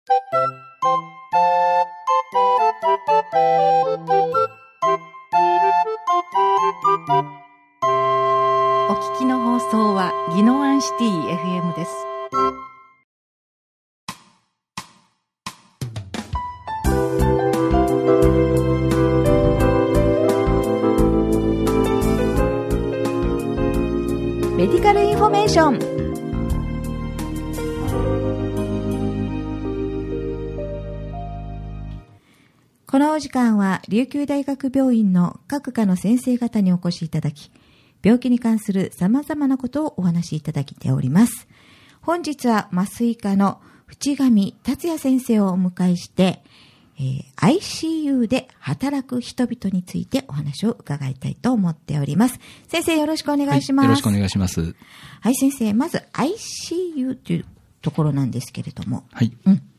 お聞きの放送は宜野湾シティ FM です。メディカルインフォメーション。このお時間は琉球大学病院の各科の先生方にお越しいただき、病気に関する様々なことをお話しいただきております。本日は麻酔科の淵上達也先生をお迎えして、ICU で働く人々についてお話を伺いたいと思っております。先生、よろしくお願いします。 よろしくお願いします。 はい、先生、まず ICU というところなんですけれども、 はい。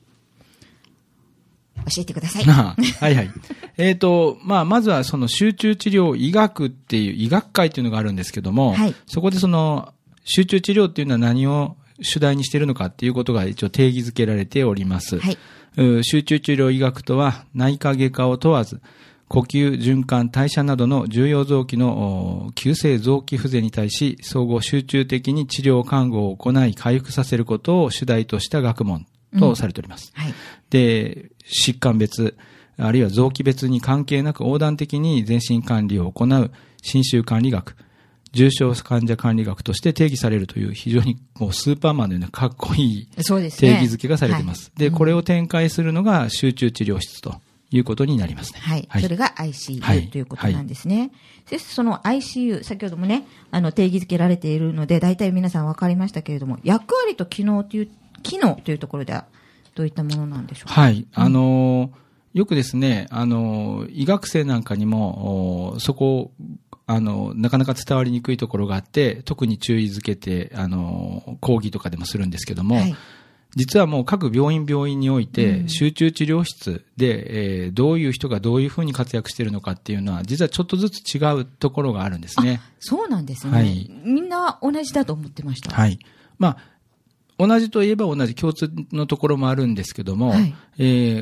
教えてください。 はいはい。まずはその集中治療医学っていう医学会っていうのがあるんですけども、はい、そこでその集中治療っていうのは何を主題にしているのかっていうことが一応定義づけられております。はい、集中治療医学とは内科外科を問わず、呼吸、循環、代謝などの重要臓器の急性臓器不全に対し、総合集中的に治療看護を行い回復させることを主題とした学問とされております。はい、で、疾患別、あるいは臓器別に関係なく横断的に全身管理を行う侵襲管理学、重症患者管理学として定義されるという非常にもうスーパーマンのようなかっこいい定義づけがされています。で、これを展開するのが集中治療室ということになりますね。 はい。それが ICU、ということなんですね。そしてその ICU、先ほどもね、定義づけられているので、大体皆さん分かりましたけれども、役割と機能というところではどういったものなんでしょうか。 はい。よくですね、医学生なんかにも、そこ、なかなか伝わりにくいところがあって、特に注意づけて、講義とかでもするんですけども、はい、実はもう各病院において、集中治療室で、どういう人がどういうふうに活躍しているのかっていうのは、実はちょっとずつ違うところがあるんですね。 そうなんですね。はい、みんな同じだと思ってました。 はい。同じといえば同じ共通のところもあるんですけども、はい、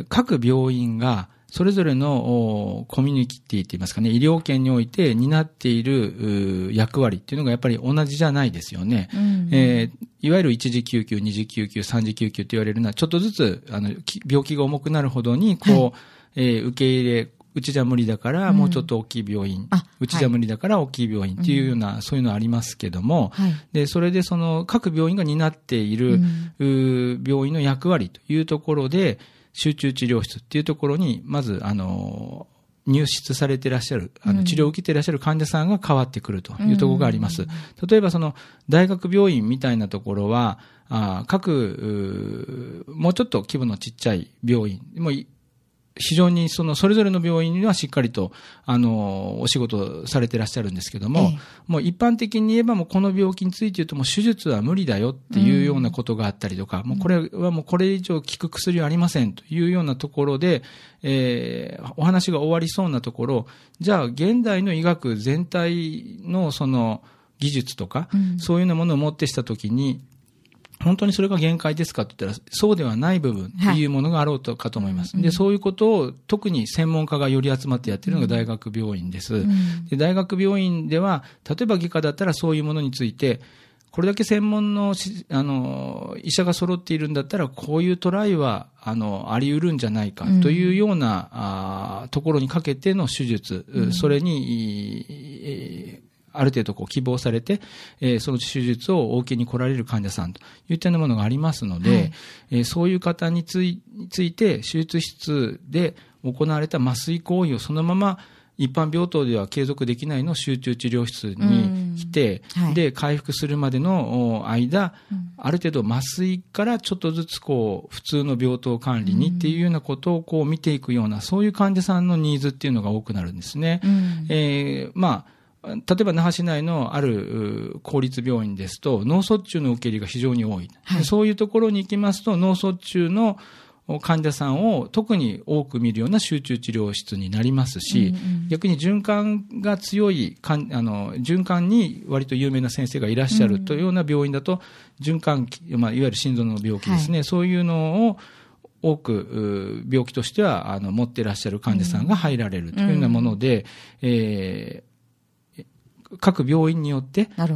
各病院がそれぞれのコミュニティって言いますかね、医療圏において担っている役割っていうのがやっぱり同じじゃないですよね。いわゆる一次救急、二次救急、三次救急と言われるのはちょっとずつ病気が重くなるほどに受け入れ、うちじゃ無理だからもうちょっと大きい病院、うちじゃ無理だから大きい病院っていうような、そういうのありますけども、で、それでその各病院が担っている、病院の役割というところで、集中治療室っていうところに、まず、入室されていらっしゃる、治療を受けていらっしゃる患者さんが変わってくるというところがあります。例えばその大学病院みたいなところは、もうちょっと規模のちっちゃい病院、もう非常にそれぞれの病院にはしっかりと、お仕事されていらっしゃるんですけども、もう一般的に言えばもうこの病気について言うともう手術は無理だよっていうようなことがあったりとか、もうこれはもうこれ以上効く薬はありませんというようなところで、お話が終わりそうなところ、じゃあ現代の医学全体のその技術とか、そういうようなものをもってしたときに、本当にそれが限界ですかって言ったら、そうではない部分っていうものがあろうかと思います。で、そういうことを特に専門家がより集まってやっているのが大学病院です。で、大学病院では、例えば外科だったらそういうものについて、これだけ専門の、医者が揃っているんだったら、こういうトライは、あり得るんじゃないかというような、ところにかけての手術、それに、ある程度希望されて、その手術をお受けに来られる患者さんといったようなものがありますので、そういう方について手術室で行われた麻酔行為をそのまま一般病棟では継続できないのを集中治療室に来て、で、回復するまでの間、ある程度麻酔からちょっとずつ普通の病棟管理にっていうようなことを見ていくような、そういう患者さんのニーズっていうのが多くなるんですね。例えば那覇市内のある公立病院ですと脳卒中の受け入れが非常に多い、そういうところに行きますと脳卒中の患者さんを特に多く見るような集中治療室になりますし、逆に循環が強い循環に割と有名な先生がいらっしゃるというような病院だと循環器、いわゆる心臓の病気ですね、そういうのを多く病気としては持っていらっしゃる患者さんが入られるというようなもので、各病院によって、はい、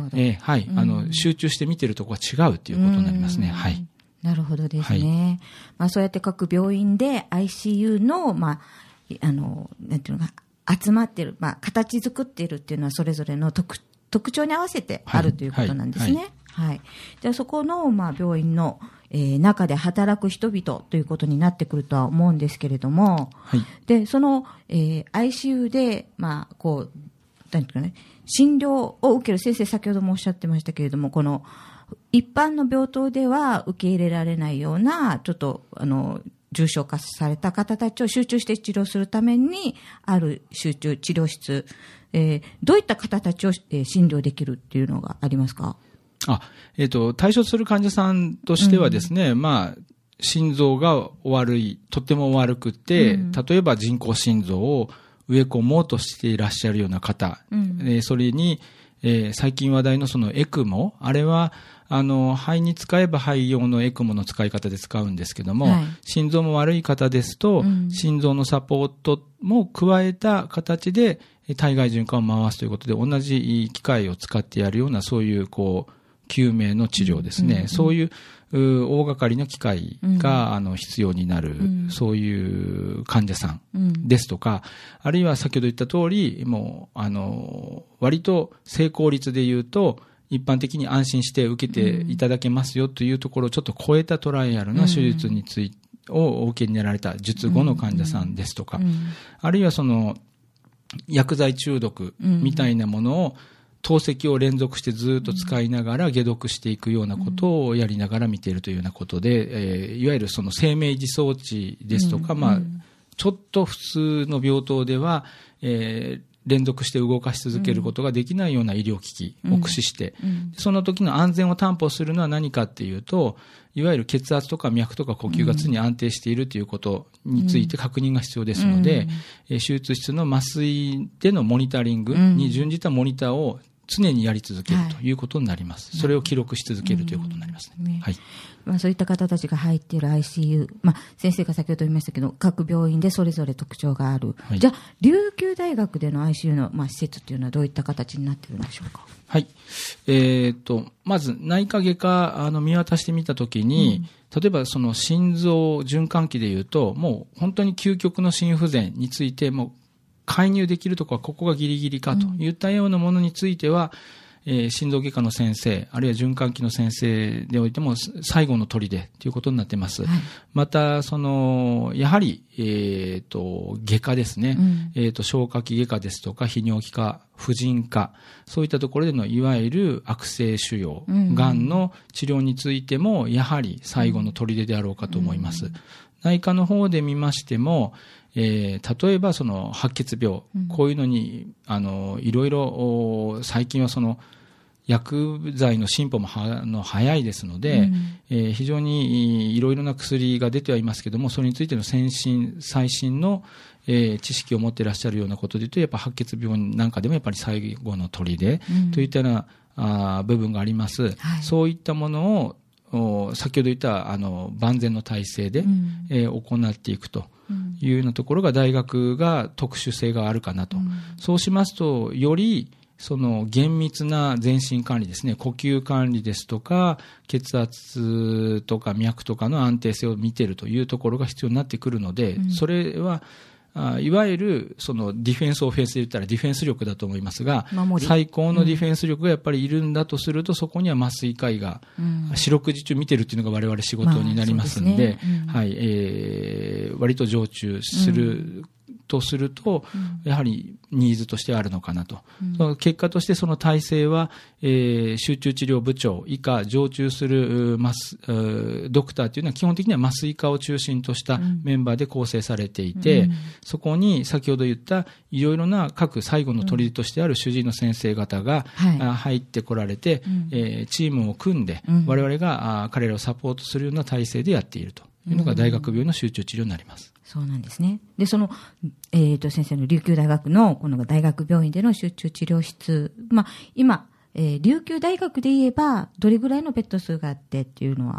集中して見ているところが違うということになりますね。はい。 なるほどですね。はい、そうやって各病院で ICU の、なんていうのか、集まっている、形作っているっていうのはそれぞれの特徴に合わせてあるということなんですね。はい。じゃあそこの、病院の、中で働く人々ということになってくるとは思うんですけれども、はい、で、その、ICU で、なんていうかね、診療を受ける先生、先ほどもおっしゃってましたけれども、この、一般の病棟では受け入れられないような、ちょっと、重症化された方たちを集中して治療するために、ある集中治療室、どういった方たちを、診療できるっていうのがありますか？ 対処する患者さんとしてはですね、心臓が悪い、とっても悪くて、例えば人工心臓を植え込もうとしていらっしゃるような方、それに、最近話題のそのエクモ、あれは、肺に使えば肺用のエクモの使い方で使うんですけども、はい、心臓も悪い方ですと、心臓のサポートも加えた形で体外循環を回すということで、同じ機械を使ってやるような、そういう、救命の治療ですね。そういう大掛かりの機械が、必要になる、そういう患者さんですとか、あるいは先ほど言った通り、もう、割と成功率で言うと、一般的に安心して受けていただけますよというところをちょっと超えたトライアルな手術について、をお受けになられた術後の患者さんですとか、あるいはその薬剤中毒みたいなものを透析を連続してずっと使いながら解毒していくようなことをやりながら見ているというようなことで、いわゆるその生命維持装置ですとか、ちょっと普通の病棟では、連続して動かし続けることができないような医療機器を駆使して、その時の安全を担保するのは何かっていうと、いわゆる血圧とか脈とか呼吸が常に安定しているということについて確認が必要ですので、手術室の麻酔でのモニタリングに準じたモニターを常にやり続けるということになります。それを記録し続けるということになりますね。はい。 そういった方たちが入っている ICU、先生が先ほど言いましたけど、各病院でそれぞれ特徴がある。はい、じゃあ、琉球大学での ICU の、施設というのはどういった形になっているんでしょうか？ はい。まず内科外科見渡してみたときに、例えばその心臓循環器でいうと、もう本当に究極の心不全についても介入できるところはここがギリギリかといったようなものについては、心臓外科の先生、あるいは循環器の先生でおいても最後の砦ということになっています。はい、また、やはり、外科ですね。消化器外科ですとか、泌尿器科、婦人科、そういったところでのいわゆる悪性腫瘍、がんの治療についても、やはり最後の砦であろうかと思います。内科の方で見ましても、例えばその白血病、こういうのにいろいろ最近はその薬剤の進歩も早いですので、非常にいろいろな薬が出てはいますけども、それについての最新の知識を持っていらっしゃるようなことでいうと、やっぱ白血病なんかでもやっぱり最後の砦といったような部分があります。そういったものを先ほど言った万全の体制で、行っていくというようなところが大学が特殊性があるかなと。そうしますと、よりその厳密な全身管理ですね、呼吸管理ですとか、血圧とか脈とかの安定性を見ているというところが必要になってくるので、それはいわゆるそのディフェンスオフェンスで言ったらディフェンス力だと思いますが、最高のディフェンス力がやっぱりいるんだとすると、そこには麻酔科医が四六時中見てるっていうのが我々仕事になりますんで、割と常駐するとすると、やはりニーズとしてあるのかなと。結果としてその体制は、集中治療部長以下常駐するドクターというのは基本的には麻酔科を中心としたメンバーで構成されていて、そこに先ほど言ったいろいろな各最後の砦としてある主治医の先生方が入ってこられて、チームを組んで我々が彼らをサポートするような体制でやっているというのが大学病の集中治療になります。 そうなんですね。で、その、先生の琉球大学のこの大学病院での集中治療室、今、琉球大学で言えばどれぐらいのベッド数があってっていうのは？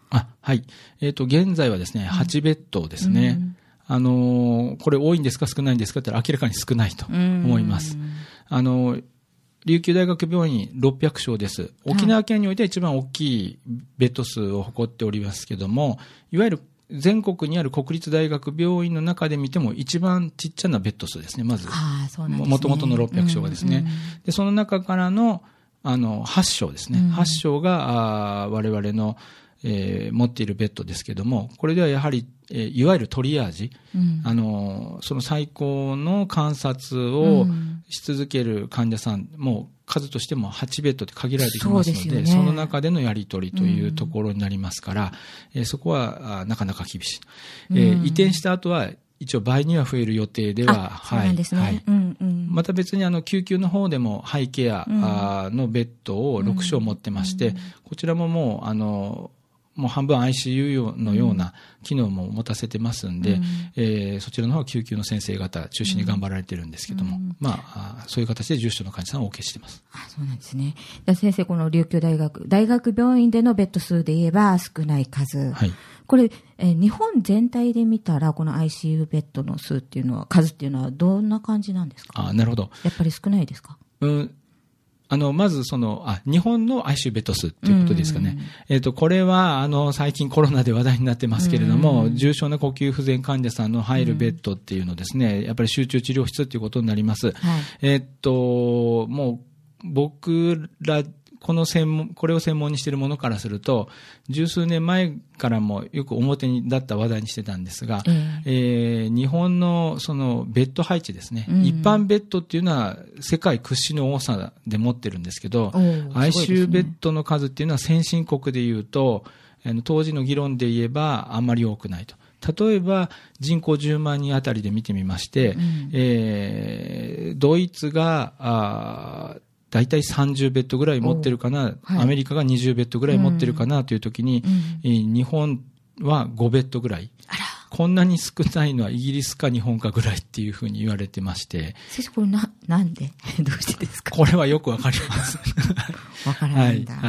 はい。現在はですね、8ベッドですね。これ多いんですか少ないんですかって言ったら明らかに少ないと思います。琉球大学病院600床です。沖縄県においては一番大きいベッド数を誇っておりますけども、いわゆる全国にある国立大学病院の中で見ても一番ちっちゃなベッド数ですね、まず。もともとの600床がですね。で、その中からの、8床ですね。8床が、我々の、持っているベッドですけども、これではやはり、いわゆるトリアージ、その最高の観察をし続ける患者さん、もう数としても8ベッドって限られてきますので、その中でのやり取りというところになりますから、そこはなかなか厳しい。移転した後は、一応倍には増える予定では、 そうなんですね。 また別に救急の方でもハイケアのベッドを6床持ってまして、こちらももう半分 ICU のような機能も持たせてますんで、そちらの方は救急の先生方中心に頑張られてるんですけども、そういう形で重症の患者さんをお受けしています。 そうなんですね。先生、この琉球大学病院でのベッド数で言えば少ない数。はい、これ、日本全体で見たら、この ICU ベッドの数っていうのは、数っていうのはどんな感じなんですか？ なるほど。 やっぱり少ないですか？ まず日本の ICU ベッド数ということですかね。これは、最近コロナで話題になってますけれども、重症な呼吸不全患者さんの入るベッドっていうのですね、やっぱり集中治療室ということになります。もう、僕ら、これを専門にしているものからすると、十数年前からもよく表にだった話題にしてたんですが、日本のそのベッド配置ですね、一般ベッドっていうのは世界屈指の多さで持ってるんですけど、ICU ベッドの数っていうのは先進国でいうと、当時の議論で言えばあんまり多くないと。例えば人口10万人あたりで見てみまして、ドイツがだいたい30ベッドぐらい持ってるかな、アメリカが20ベッドぐらい持ってるかなというときに、日本は5ベッドぐらい。こんなに少ないのはイギリスか日本かぐらいっていうふうに言われてまして。 先生、これなんでどうしてですか？ これはよくわかります。 わからないんだ。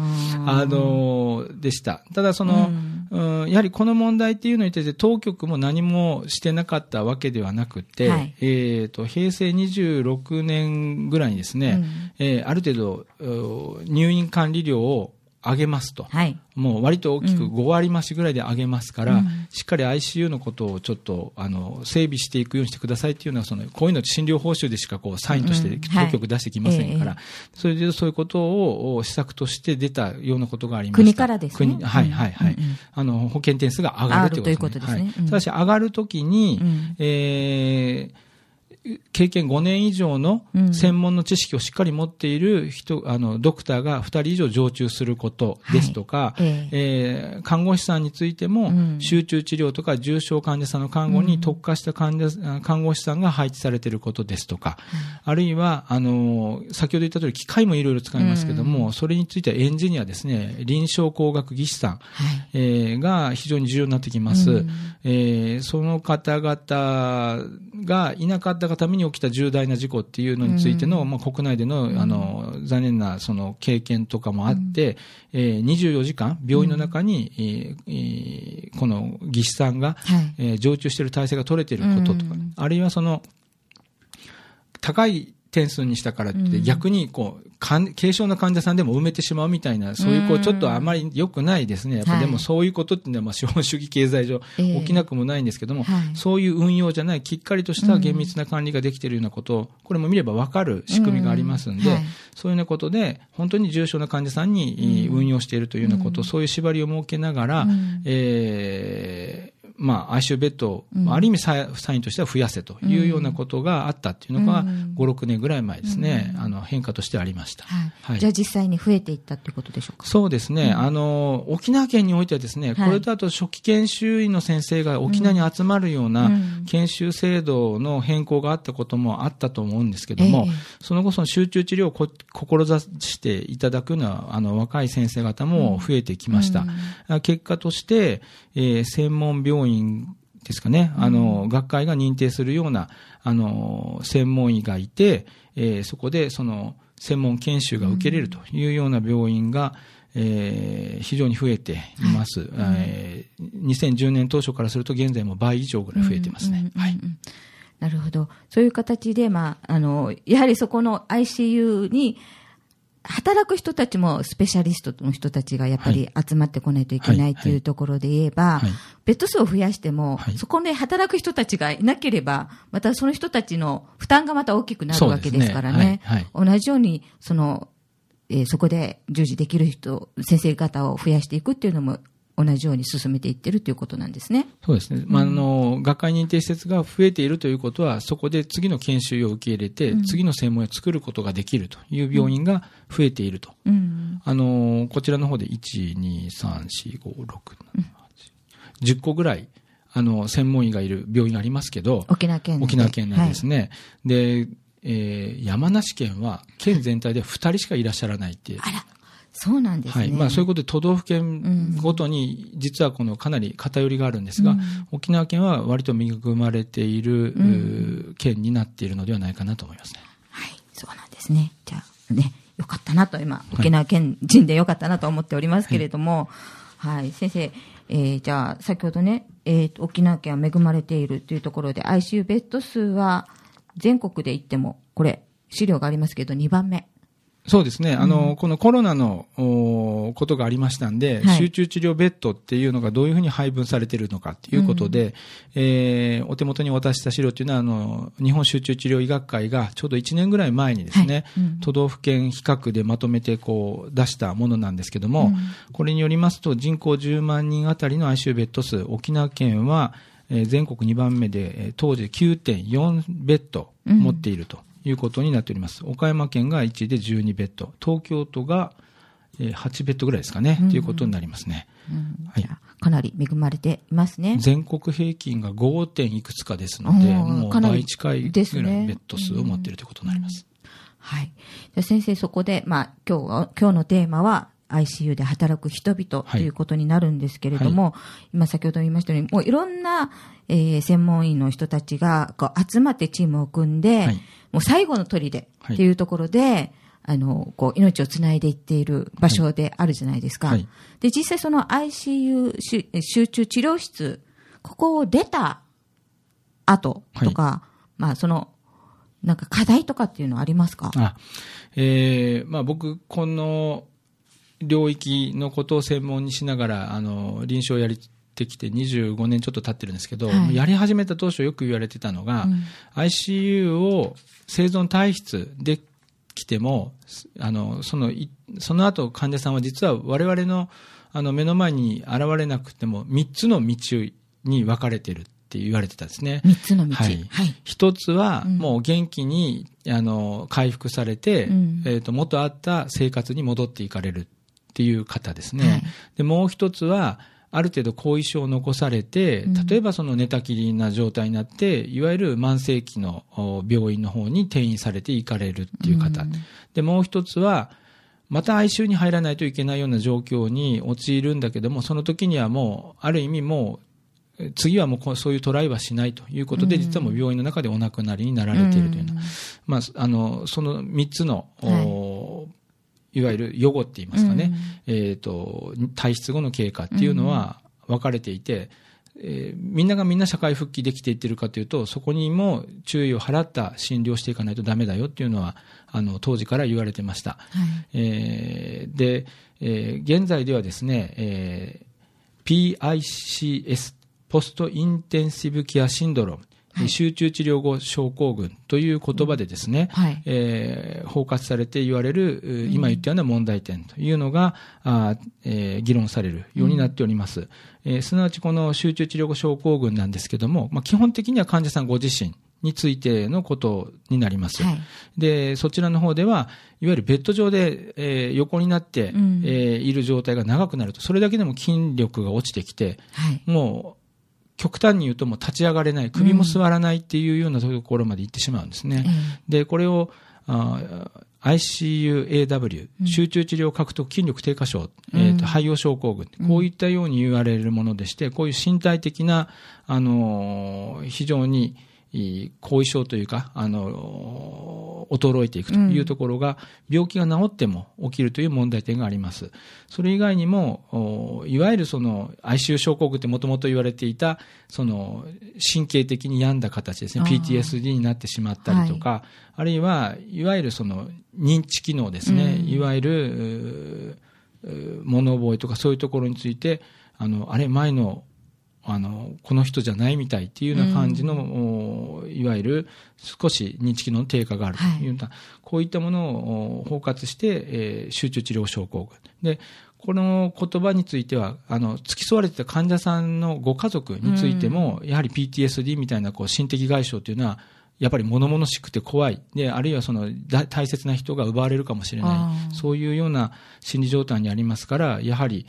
でした。ただやはりこの問題っていうのについて当局も何もしてなかったわけではなくて、平成26年ぐらいにですね、ある程度入院管理料を上げますと、もう割と大きく5割増しぐらいで上げますから、しっかり ICU のことをちょっと整備していくようにしてくださいっていうのはこういうの診療報酬でしかサインとして当局出してきませんから、それでそういうことを施策として出たようなことがありました。 国からですね。 保険点数が上がるということですね。ただし上がるときに、経験5年以上の専門の知識をしっかり持っているドクターが2人以上常駐することですとか、看護師さんについても集中治療とか重症患者さんの看護に特化した看護師さんが配置されていることですとか、あるいは先ほど言った通り機械もいろいろ使いますけども、それについてはエンジニアですね、臨床工学技師さん、が非常に重要になってきます。その方々がいなかったがために起きた重大な事故っていうのについての、国内での、残念な経験とかもあって、24時間病院の中に、この技師さんが、常駐している体制が取れていることとか、あるいは高い点数にしたからって逆に軽症な患者さんでも埋めてしまうみたいな、そういうちょっとあまり良くないですね。やっぱでもそういうことっていうのは資本主義経済上起きなくもないんですけども、そういう運用じゃないきっかりとした厳密な管理ができているようなことを、これも見れば分かる仕組みがありますんで、そういうようなことで本当に重症な患者さんに運用しているというようなこと、そういう縛りを設けながら、ICU ベッドを、ある意味サインとしては増やせというようなことがあったっていうのが、5、6年ぐらい前ですね、変化としてありました。 じゃあ実際に増えていったということでしょうか？ そうですね。沖縄県においてはですね、これとあと初期研修医の先生が沖縄に集まるような研修制度の変更があったこともあったと思うんですけども、その後集中治療を志していただくような若い先生方も増えてきました。結果として、専門病院ですかね、学会が認定するような専門医がいて、そこで専門研修が受けれるというような病院が、 非常に増えています。2010年当初からすると現在も倍以上ぐらい増えていますね。 なるほど。そういう形で、やはりそこの ICU に働く人たちもスペシャリストの人たちがやっぱり集まってこないといけないというところで言えば、ベッド数を増やしても、そこで働く人たちがいなければ、またその人たちの負担がまた大きくなるわけですからね。同じように、そこで従事できる先生方を増やしていくっていうのも、同じように進めていってるということなんですね。 そうですね。学会認定施設が増えているということは、そこで次の研修を受け入れて、次の専門医を作ることができるという病院が増えていると。こちらの方で1、2、3、4、5、6、7、8、10個ぐらい、専門医がいる病院ありますけど、 沖縄県なんですね。で、山梨県は県全体で2人しかいらっしゃらないっていう。 あら。そうなんですね。 そういうことで都道府県ごとに実はかなり偏りがあるんですが、沖縄県は割と恵まれている、県になっているのではないかなと思いますね。 はい、そうなんですね。じゃあね、よかったなと今、沖縄県人でよかったなと思っておりますけれども、先生、じゃあ先ほどね、沖縄県は恵まれているというところで ICU ベッド数は全国で言ってもこれ資料がありますけど2番目。 そうですね。このコロナのことがありましたんで、集中治療ベッドっていうのがどういうふうに配分されているのかということで、お手元に渡した資料というのは、日本集中治療医学会がちょうど1年ぐらい前にですね、都道府県比較でまとめて出したものなんですけども、これによりますと、人口10万人あたりの ICU ベッド数、沖縄県は全国2番目で、当時 9.4 ベッド持っていると。いうことになっております。岡山県が1位で12ベッド、東京都が8ベッドぐらいですかね、ということになりますね。 かなり恵まれていますね。 全国平均が 5. 点いくつかですので、もう倍近いぐらいベッド数を持っているということになります。 はい。先生、そこで、今日のテーマは、ICU で働く人々ということになるんですけれども、今先ほど言いましたように、もういろんな、専門医の人たちが集まってチームを組んで、もう最後の砦っていうところで、命をつないでいっている場所であるじゃないですか。で、実際その ICU 集中治療室、ここを出た後とか、なんか課題とかっていうのはありますか？ 僕、この領域のことを専門にしながら、臨床をやってきて25年ちょっと経ってるんですけど、やり始めた当初よく言われてたのが、ICU を生存退出できても、その後患者さんは実は我々の、目の前に現れなくても3つの道に分かれてるって言われてたんですね。 3つの道。 一つはもう元気に、回復されて、元あった生活に戻っていかれるっていう方ですね。で、もう一つは、ある程度後遺症を残されて、例えばその寝たきりな状態になって、いわゆる慢性期の病院の方に転院されていかれるっていう方。で、もう一つは、また ICU に入らないといけないような状況に陥るんだけども、その時にはもう、ある意味もう、次はもうそういうトライはしないということで、実はもう病院の中でお亡くなりになられているというような、その3つの、いわゆる予後って言いますかね、退出後の経過っていうのは分かれていて、みんな社会復帰できていってるかというと、そこにも注意を払った診療をしていかないとダメだよっていうのは、当時から言われてました。で、現在ではですね、PICS、ポストインテンシブケアシンドローム、集中治療後症候群という言葉でですね、包括されて言われる、今言ったような問題点というのが議論されるようになっております。すなわちこの集中治療後症候群なんですけども、基本的には患者さんご自身についてのことになります。で、そちらの方では、いわゆるベッド上で、横になって、いる状態が長くなると、それだけでも筋力が落ちてきて、もう、極端に言うともう立ち上がれない、首も座らないっていうようなところまで行ってしまうんですね。で、これをICU-AW、集中治療獲得筋力低下症、肺葉症候群、こういったように言われるものでして、こういう身体的な、非常に後遺症というか、衰えていくというところが、病気が治っても起きるという問題点があります。それ以外にも、いわゆるその ICU 症候群ってもともと言われていた、その神経的に病んだ形ですね、PTSD になってしまったりとか、あるいは、いわゆるその認知機能ですね、いわゆる物覚えとかそういうところについて、あれ、前のこの人じゃないみたいっていうような感じの、いわゆる少し認知機能の低下があるというような、こういったものを包括して、集中治療症候群で、この言葉については付き添われていた患者さんのご家族についても、やはり PTSD みたいな心的外傷というのはやっぱり物々しくて怖いで、あるいはその大切な人が奪われるかもしれない、そういうような心理状態にありますから、やはり、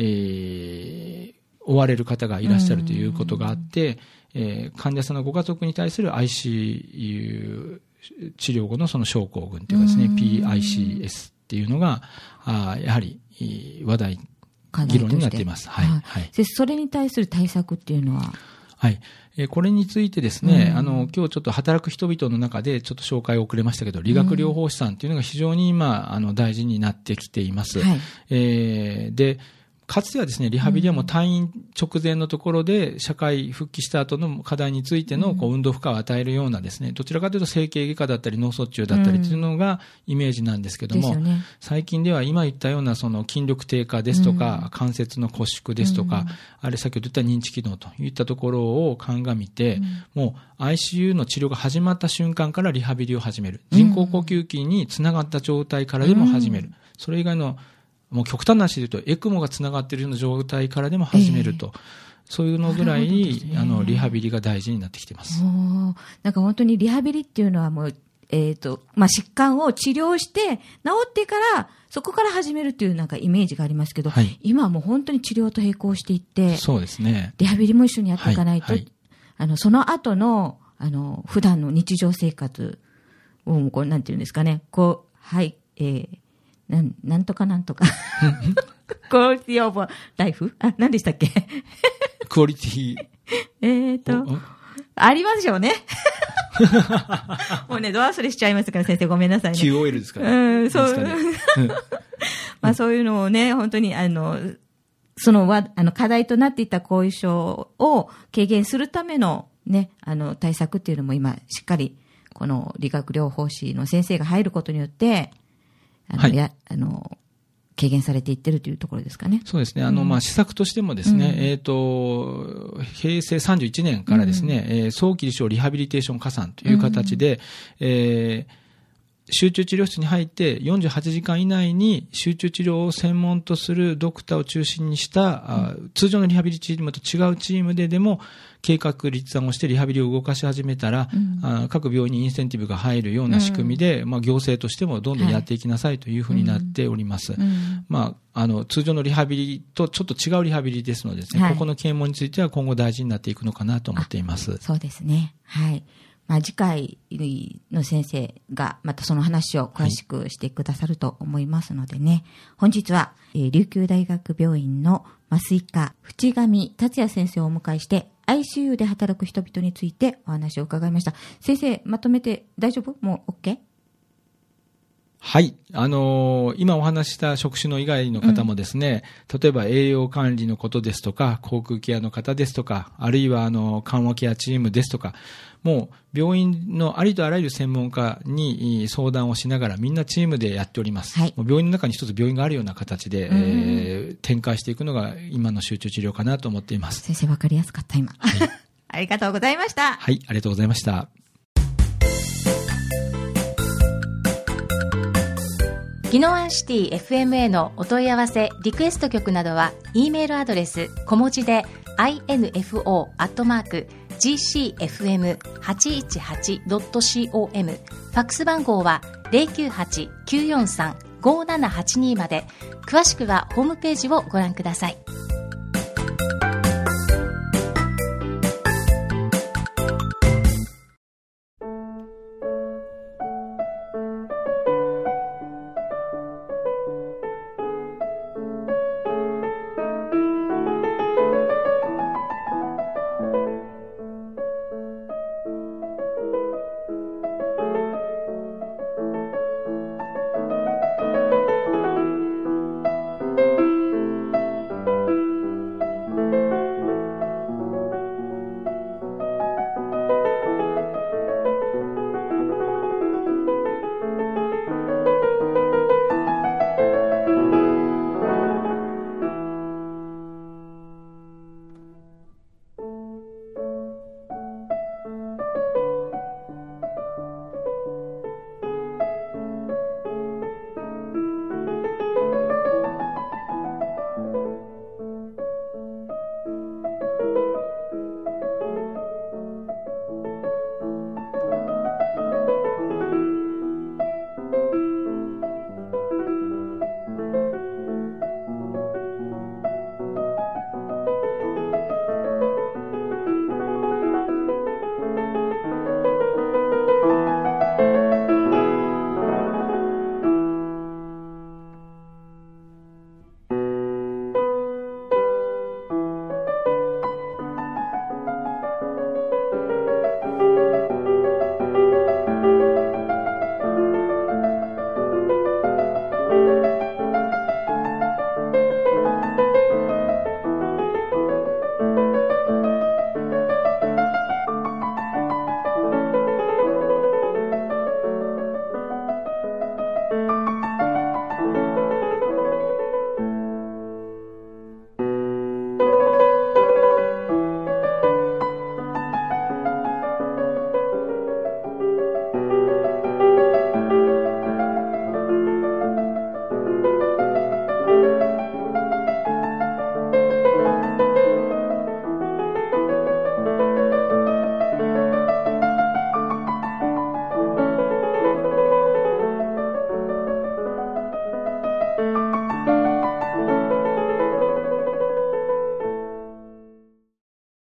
追われる方がいらっしゃるということがあって、患者さんのご家族に対する ICU 治療後のその症候群というかですね、PICS っていうのがやはり話題、議論になっています。はいはい、 それに対する対策っていうのは、 はい、これについてですね、今日ちょっと働く人々の中でちょっと紹介遅れましたけど、理学療法士さんというのが非常に今大事になってきています。で、かつてはですね、リハビリはもう退院直前のところで社会復帰した後の課題についての運動負荷を与えるようなですね、どちらかというと整形外科だったり脳卒中だったりというのがイメージなんですけども、最近では今言ったようなその筋力低下ですとか、関節の骨縮ですとか、あれ先ほど言った認知機能といったところを鑑みて、もう ICU の治療が始まった瞬間からリハビリを始める。人工呼吸器につながった状態からでも始める。それ以外のもう極端な話で言うと、エクモがつながっているような状態からでも始めると、そういうのぐらい、リハビリが大事になってきています。 なんか本当にリハビリっていうのはもう、疾患を治療して、治ってから、そこから始めるっていうなんかイメージがありますけど、今はもう本当に治療と並行していって、 そうですね。 リハビリも一緒にやっていかないと、その後の、普段の日常生活を、こう、なんていうんですかね、こう、なんとかなんとか。クオリティオブライフ？何でしたっけ？ クオリティ。 ありますよね。もうね、ど忘れしちゃいますから、先生ごめんなさいね。 QOL ですから。 そう。まあそういうのをね、本当にその課題となっていた後遺症を軽減するためのね、対策っていうのも今、しっかり、この理学療法士の先生が入ることによって、軽減されていってるというところですかね。 そうですね。施策としてもですね、平成31年からですね、早期離床リハビリテーション加算という形で、集中治療室に入って48時間以内に集中治療を専門とするドクターを中心にした通常のリハビリチームと違うチームでも計画立案をしてリハビリを動かし始めたら、各病院にインセンティブが入るような仕組みで、行政としてもどんどんやっていきなさいというふうになっております。通常のリハビリとちょっと違うリハビリですのでですね、ここの啓蒙については今後大事になっていくのかなと思っています。 そうですね。はい。次回の先生がまたその話を詳しくしてくださると思いますのでね。本日は、琉球大学病院の麻酔科淵上達也先生をお迎えして ICU で働く人々についてお話を伺いました。先生、まとめて大丈夫？もう OK？ はい。今お話した職種の以外の方もですね、例えば栄養管理のことですとか、口腔ケアの方ですとか、あるいは緩和ケアチームですとか、もう病院のありとあらゆる専門家に相談をしながらみんなチームでやっております。もう病院の中に一つ病院があるような形で、展開していくのが今の集中治療かなと思っています。 先生、わかりやすかった今。ありがとうございました。 はい、ありがとうございました。 宜野湾シティ FM へのお問い合わせリクエスト曲などは E メールアドレス小文字で info@gcfm818.com ファックス番号は 098-943-5782 まで。詳しくはホームページをご覧ください。